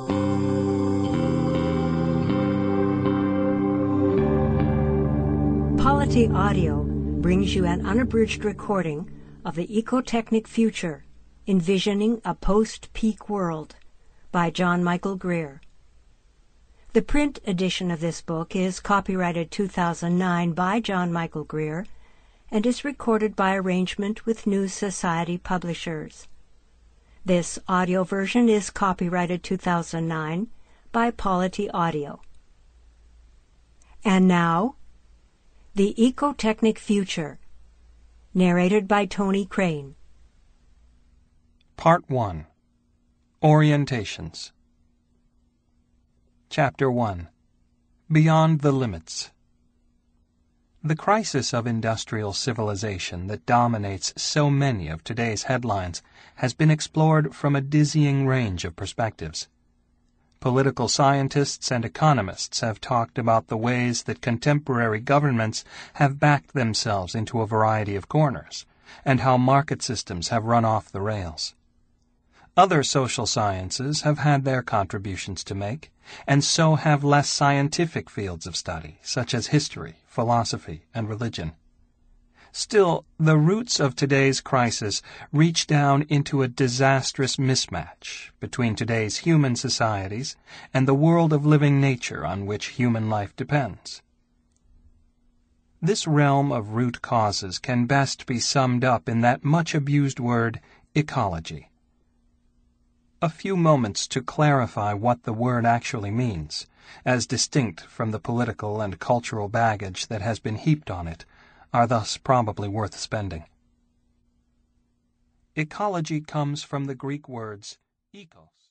Polity Audio brings you an unabridged recording of the Ecotechnic Future, Envisioning a Post-Peak World, by John Michael Greer. The print edition of this book is copyrighted 2009 by John Michael Greer and is recorded by arrangement with New Society Publishers. This audio version is copyrighted 2009 by Polity Audio. And now, The Ecotechnic Future, narrated by Tony Crane. Part 1. Orientations. Chapter 1. Beyond the Limits. The crisis of industrial civilization that dominates so many of today's headlines has been explored from a dizzying range of perspectives. Political scientists and economists have talked about the ways that contemporary governments have backed themselves into a variety of corners, and how market systems have run off the rails. Other social sciences have had their contributions to make, and so have less scientific fields of study, such as history, philosophy, and religion. Still, the roots of today's crisis reach down into a disastrous mismatch between today's human societies and the world of living nature on which human life depends. This realm of root causes can best be summed up in that much-abused word, ecology. A few moments to clarify what the word actually means, as distinct from the political and cultural baggage that has been heaped on it, are thus probably worth spending. Ecology comes from the Greek words ekos,